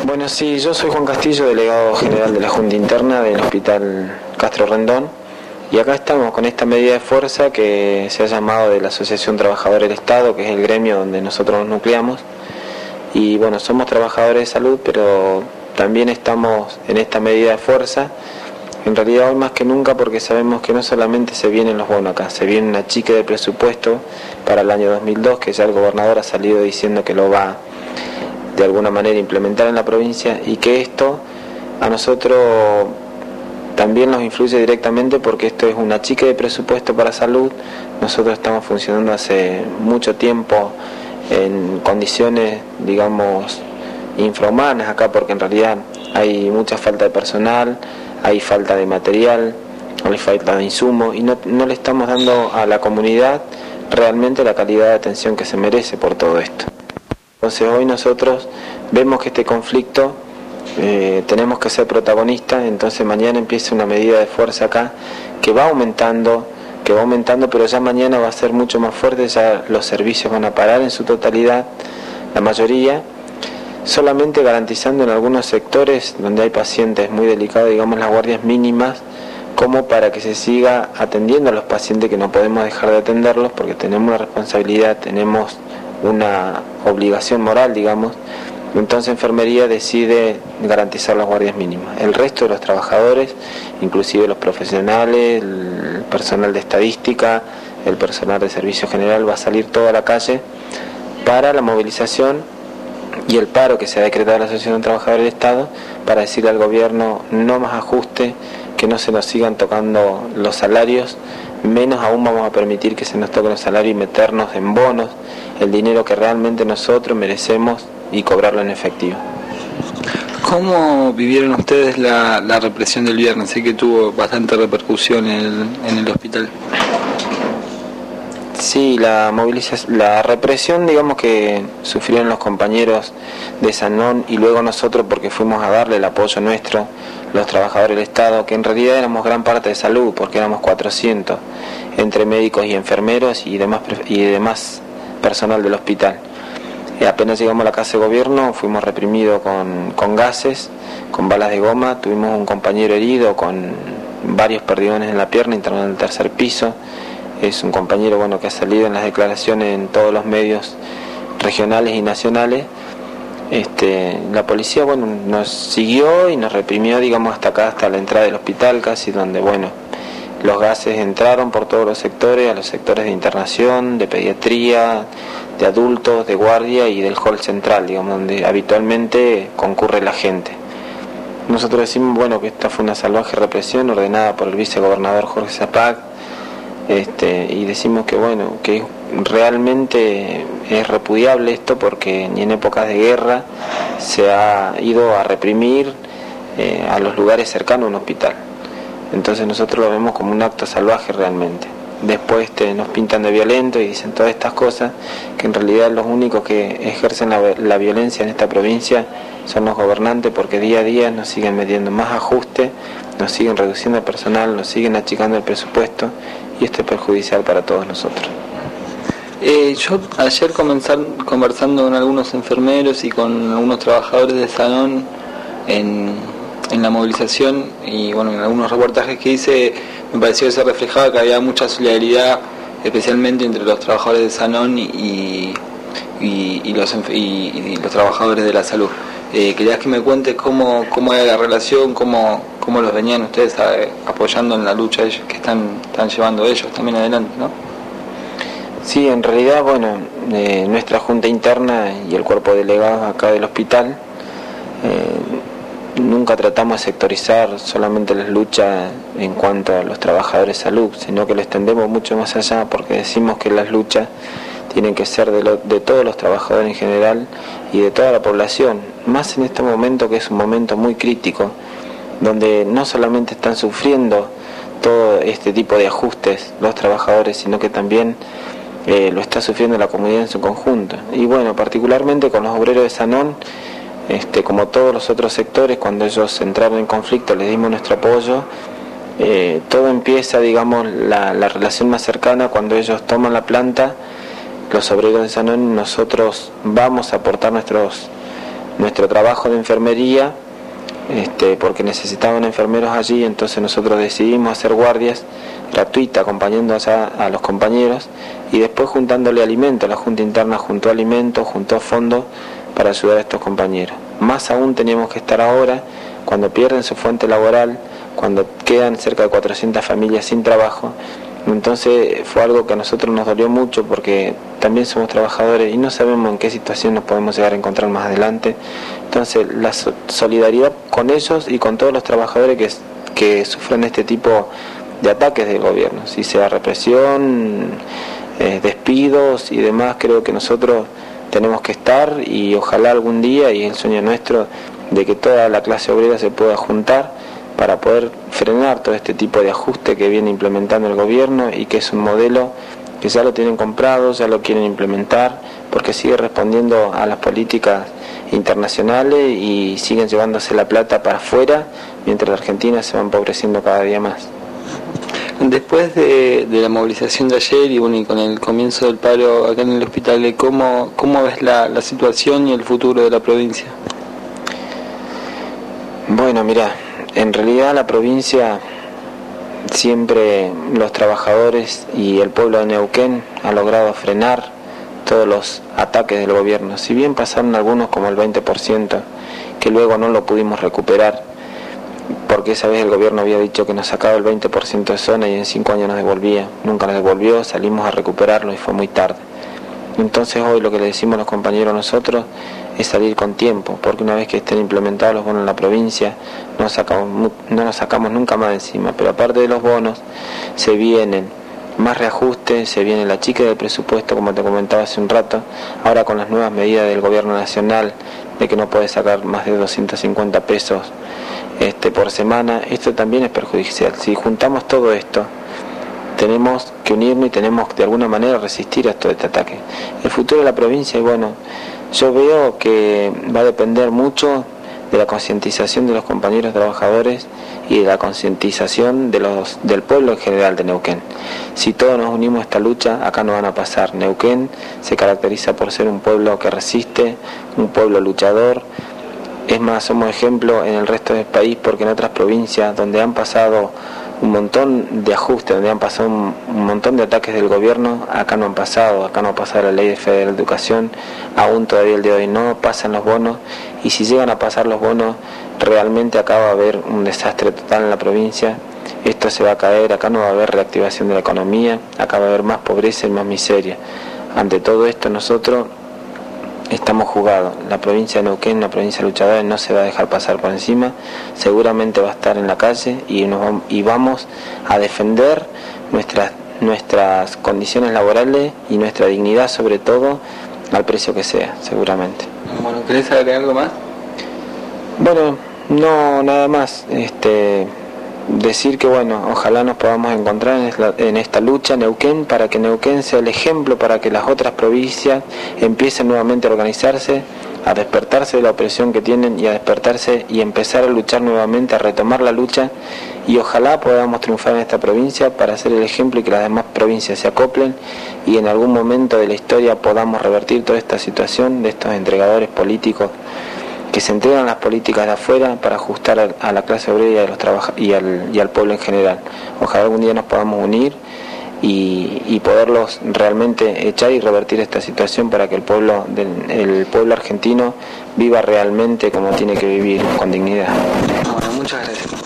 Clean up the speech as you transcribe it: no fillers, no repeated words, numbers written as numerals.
Bueno, sí, yo soy Juan Castillo, delegado general de la Junta Interna del Hospital Castro Rendón, y acá estamos con esta medida de fuerza que se ha llamado de la Asociación Trabajadores del Estado, que es el gremio donde nosotros nos nucleamos. Y bueno, somos trabajadores de salud, pero también estamos en esta medida de fuerza, en realidad hoy más que nunca, porque sabemos que no solamente se vienen los bonos acá, se viene una chica de presupuesto para el año 2002, que ya el gobernador ha salido diciendo que lo va de alguna manera implementar en la provincia, y que esto a nosotros también nos influye directamente porque esto es una chica de presupuesto para salud. Nosotros estamos funcionando hace mucho tiempo en condiciones, digamos, infrahumanas acá, porque en realidad hay mucha falta de personal, hay falta de material, hay falta de insumos, y no le estamos dando a la comunidad realmente la calidad de atención que se merece por todo esto. Entonces hoy nosotros vemos que este conflicto tenemos que ser protagonistas. Entonces mañana empieza una medida de fuerza acá que va aumentando, pero ya mañana va a ser mucho más fuerte. Ya los servicios van a parar en su totalidad, la mayoría, solamente garantizando en algunos sectores donde hay pacientes muy delicados, digamos, las guardias mínimas, como para que se siga atendiendo a los pacientes, que no podemos dejar de atenderlos porque tenemos una responsabilidad, tenemos una obligación moral, digamos. Entonces enfermería decide garantizar las guardias mínimas. El resto de los trabajadores, inclusive los profesionales, el personal de estadística, el personal de servicio general, va a salir toda la calle para la movilización y el paro que se ha decretado la Asociación de Trabajadores del Estado, para decirle al gobierno no más ajuste, que no se nos sigan tocando los salarios, menos aún vamos a permitir que se nos toquen los salarios y meternos en bonos, el dinero que realmente nosotros merecemos, y cobrarlo en efectivo. ¿Cómo vivieron ustedes la represión del viernes? Sé que tuvo bastante repercusión en el hospital. Sí, la represión, digamos, que sufrieron los compañeros de Sanón y luego nosotros, porque fuimos a darle el apoyo nuestro, los trabajadores del Estado, que en realidad éramos gran parte de salud, porque éramos 400, entre médicos y enfermeros y demás personal del hospital. Apenas llegamos a la casa de gobierno, fuimos reprimidos con gases, con balas de goma. Tuvimos un compañero herido con varios perdigones en la pierna, internado en el tercer piso. Es un compañero, bueno, que ha salido en las declaraciones en todos los medios regionales y nacionales. La policía, bueno, nos siguió y nos reprimió, digamos, hasta acá, hasta la entrada del hospital casi, donde, bueno, los gases entraron por todos los sectores, a los sectores de internación, de pediatría, de adultos, de guardia y del hall central, digamos, donde habitualmente concurre la gente. Nosotros decimos, bueno, que esta fue una salvaje represión ordenada por el vicegobernador Jorge Zapac, y decimos que, bueno, que realmente es repudiable esto, porque ni en épocas de guerra se ha ido a reprimir a los lugares cercanos a un hospital. Entonces nosotros lo vemos como un acto salvaje realmente. Después nos pintan de violentos y dicen todas estas cosas, que en realidad los únicos que ejercen la violencia en esta provincia son los gobernantes, porque día a día nos siguen metiendo más ajustes, nos siguen reduciendo el personal, nos siguen achicando el presupuesto, y esto es perjudicial para todos nosotros. Yo ayer conversando con algunos enfermeros y con algunos trabajadores de Sanón en la movilización, y bueno, en algunos reportajes que hice, me pareció que se reflejaba que había mucha solidaridad, especialmente entre los trabajadores de Sanón y los trabajadores de la salud. Querías que me cuentes cómo era la relación, cómo los venían ustedes apoyando en la lucha ellos, que están llevando ellos también adelante, ¿no? Sí, en realidad, bueno, nuestra Junta Interna y el cuerpo de delegados acá del hospital, nunca tratamos de sectorizar solamente las luchas en cuanto a los trabajadores de salud, sino que lo extendemos mucho más allá, porque decimos que las luchas tienen que ser de todos los trabajadores en general y de toda la población, más en este momento, que es un momento muy crítico, donde no solamente están sufriendo todo este tipo de ajustes los trabajadores, sino que también lo está sufriendo la comunidad en su conjunto. Y bueno, particularmente con los obreros de Sanón, como todos los otros sectores, cuando ellos entraron en conflicto les dimos nuestro apoyo. Todo empieza, digamos, la relación más cercana cuando ellos toman la planta, los obreros de Sanón, nosotros vamos a aportar nuestro trabajo de enfermería, porque necesitaban enfermeros allí. Entonces nosotros decidimos hacer guardias gratuitas acompañando a los compañeros, y después juntándole alimentos. La Junta Interna juntó alimentos, juntó fondos para ayudar a estos compañeros. Más aún teníamos que estar ahora, cuando pierden su fuente laboral, cuando quedan cerca de 400 familias sin trabajo. Entonces fue algo que a nosotros nos dolió mucho, porque también somos trabajadores y no sabemos en qué situación nos podemos llegar a encontrar más adelante. Entonces la solidaridad con ellos y con todos los trabajadores que sufren este tipo de ataques del gobierno, si sea represión, despidos y demás. Creo que nosotros tenemos que estar, y ojalá algún día, y es el sueño nuestro, de que toda la clase obrera se pueda juntar para poder frenar todo este tipo de ajuste que viene implementando el gobierno, y que es un modelo que ya lo tienen comprado, ya lo quieren implementar, porque sigue respondiendo a las políticas internacionales y siguen llevándose la plata para afuera, mientras la Argentina se va empobreciendo cada día más. Después de la movilización de ayer y bueno, y con el comienzo del paro acá en el hospital, ¿cómo ves la situación y el futuro de la provincia? Bueno, mira, en realidad la provincia, siempre los trabajadores y el pueblo de Neuquén ha logrado frenar todos los ataques del gobierno. Si bien pasaron algunos, como el 20%, que luego no lo pudimos recuperar, porque esa vez el gobierno había dicho que nos sacaba el 20% de zona y en 5 años nos devolvía. Nunca nos devolvió, salimos a recuperarlo y fue muy tarde. Entonces hoy lo que le decimos a los compañeros nosotros es salir con tiempo, porque una vez que estén implementados los bonos en la provincia, no nos sacamos nunca más de encima. Pero aparte de los bonos, se vienen más reajustes, se viene la chica del presupuesto, como te comentaba hace un rato, ahora con las nuevas medidas del gobierno nacional, de que no puede sacar más de 250 pesos por semana. Esto también es perjudicial. Si juntamos todo esto, tenemos que unirnos y tenemos de alguna manera resistir a todo este ataque. El futuro de la provincia, y bueno, yo veo que va a depender mucho de la concientización de los compañeros trabajadores y de la concientización del pueblo en general de Neuquén. Si todos nos unimos a esta lucha, acá no van a pasar. Neuquén se caracteriza por ser un pueblo que resiste, un pueblo luchador. Es más, somos ejemplo en el resto del país, porque en otras provincias donde han pasado un montón de ajustes, donde han pasado un montón de ataques del gobierno, acá no han pasado. Acá no ha pasado la ley de Federal de Educación, aún todavía el día de hoy no pasan los bonos, y si llegan a pasar los bonos, realmente acá va a haber un desastre total en la provincia. Esto se va a caer, acá no va a haber reactivación de la economía, acá va a haber más pobreza y más miseria. Ante todo esto nosotros estamos jugados. La provincia de Neuquén, una provincia luchadora, no se va a dejar pasar por encima. Seguramente va a estar en la calle y vamos a defender nuestras condiciones laborales y nuestra dignidad, sobre todo, al precio que sea, seguramente. Bueno, ¿querés agregar algo más? Bueno, no, nada más. Decir que bueno, ojalá nos podamos encontrar en esta lucha Neuquén, para que Neuquén sea el ejemplo para que las otras provincias empiecen nuevamente a organizarse, a despertarse de la opresión que tienen, y a despertarse y empezar a luchar nuevamente, a retomar la lucha, y ojalá podamos triunfar en esta provincia para ser el ejemplo y que las demás provincias se acoplen, y en algún momento de la historia podamos revertir toda esta situación de estos entregadores políticos que se entregan las políticas de afuera para ajustar a la clase obrera y al pueblo en general. Ojalá algún día nos podamos unir y poderlos realmente echar y revertir esta situación, para que el pueblo argentino viva realmente como tiene que vivir, con dignidad. Bueno, muchas gracias.